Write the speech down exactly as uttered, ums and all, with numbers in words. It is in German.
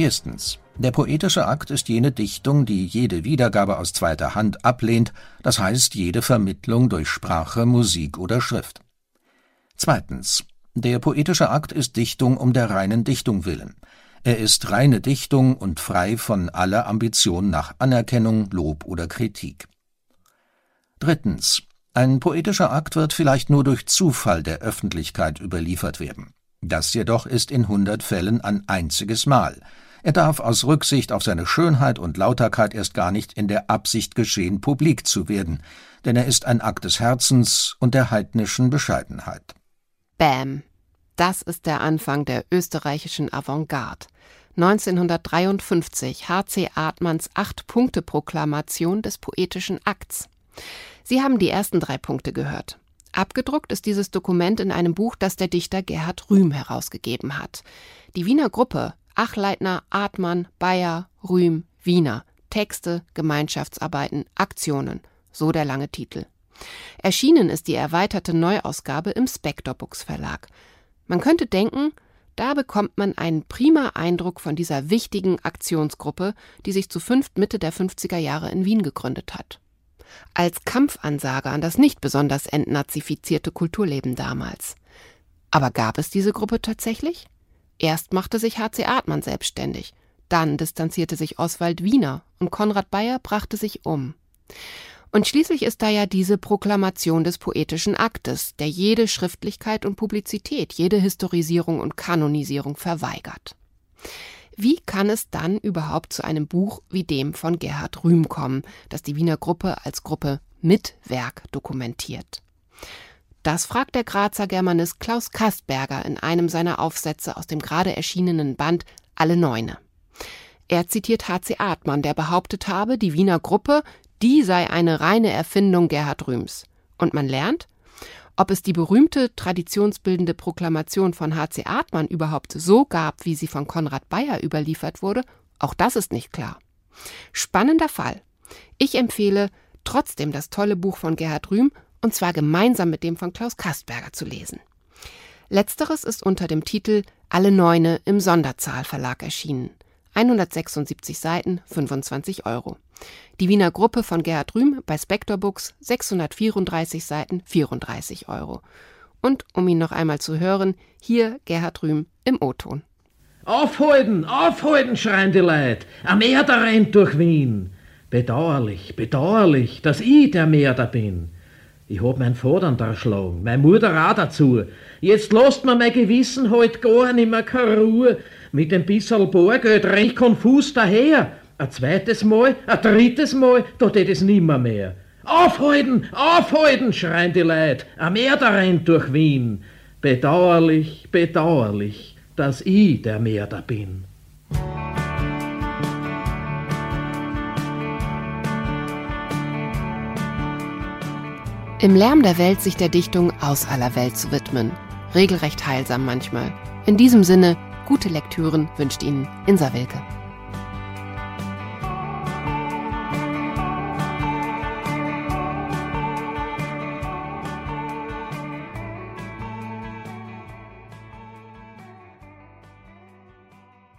Erstens. Der poetische Akt ist jene Dichtung, die jede Wiedergabe aus zweiter Hand ablehnt, das heißt jede Vermittlung durch Sprache, Musik oder Schrift. Zweitens. Der poetische Akt ist Dichtung um der reinen Dichtung willen. Er ist reine Dichtung und frei von aller Ambition nach Anerkennung, Lob oder Kritik. Drittens. Ein poetischer Akt wird vielleicht nur durch Zufall der Öffentlichkeit überliefert werden. Das jedoch ist in hundert Fällen ein einziges Mal. Er darf aus Rücksicht auf seine Schönheit und Lauterkeit erst gar nicht in der Absicht geschehen, publik zu werden, denn er ist ein Akt des Herzens und der heidnischen Bescheidenheit. Bam! Das ist der Anfang der österreichischen Avantgarde. neunzehnhundertdreiundfünfzig H C Artmanns Acht-Punkte-Proklamation des poetischen Akts. Sie haben die ersten drei Punkte gehört. Abgedruckt ist dieses Dokument in einem Buch, das der Dichter Gerhard Rühm herausgegeben hat. Die Wiener Gruppe Achleitner, Artmann, Bayer, Rühm, Wiener. Texte, Gemeinschaftsarbeiten, Aktionen. So der lange Titel. Erschienen ist die erweiterte Neuausgabe im Spector Books Verlag. Man könnte denken, da bekommt man einen prima Eindruck von dieser wichtigen Aktionsgruppe, die sich zu fünft Mitte der fünfziger Jahre in Wien gegründet hat. Als Kampfansage an das nicht besonders entnazifizierte Kulturleben damals. Aber gab es diese Gruppe tatsächlich? Erst machte sich H C Artmann selbstständig, dann distanzierte sich Oswald Wiener und Konrad Bayer brachte sich um. Und schließlich ist da ja diese Proklamation des poetischen Aktes, der jede Schriftlichkeit und Publizität, jede Historisierung und Kanonisierung verweigert. Wie kann es dann überhaupt zu einem Buch wie dem von Gerhard Rühm kommen, das die Wiener Gruppe als Gruppe mit Werk dokumentiert? Das fragt der Grazer Germanist Klaus Kastberger in einem seiner Aufsätze aus dem gerade erschienenen Band Alle Neune. Er zitiert H C Artmann, der behauptet habe, die Wiener Gruppe, die sei eine reine Erfindung Gerhard Rühms. Und man lernt, ob es die berühmte traditionsbildende Proklamation von H C Artmann überhaupt so gab, wie sie von Konrad Bayer überliefert wurde, auch das ist nicht klar. Spannender Fall. Ich empfehle trotzdem das tolle Buch von Gerhard Rühm, und zwar gemeinsam mit dem von Klaus Kastberger zu lesen. Letzteres ist unter dem Titel Alle Neune im Sonderzahl Verlag erschienen. hundertsechsundsiebzig Seiten, fünfundzwanzig Euro. Die Wiener Gruppe von Gerhard Rühm bei Spector Books, sechshundertvierunddreißig Seiten, vierunddreißig Euro. Und um ihn noch einmal zu hören, hier Gerhard Rühm im O-Ton. Aufhalten, aufhalten, schreien die Leute. Ein Mörder rennt durch Wien. Bedauerlich, bedauerlich, dass ich der Mörder bin. Ich hab mein Vater erschlagen, meine Mutter auch dazu. Jetzt lasst mir mein Gewissen halt gar nimmer keine Ruhe. Mit dem bissl Bargeld renn ich konfus daher. Ein zweites Mal, ein drittes Mal, da tät es nimmer mehr. Aufhalten, aufhalten, schreien die Leute. Ein Mörder rennt durch Wien. Bedauerlich, bedauerlich, dass ich der Mörder bin. Im Lärm der Welt sich der Dichtung aus aller Welt zu widmen. Regelrecht heilsam manchmal. In diesem Sinne, gute Lektüren wünscht Ihnen Insa Wilke.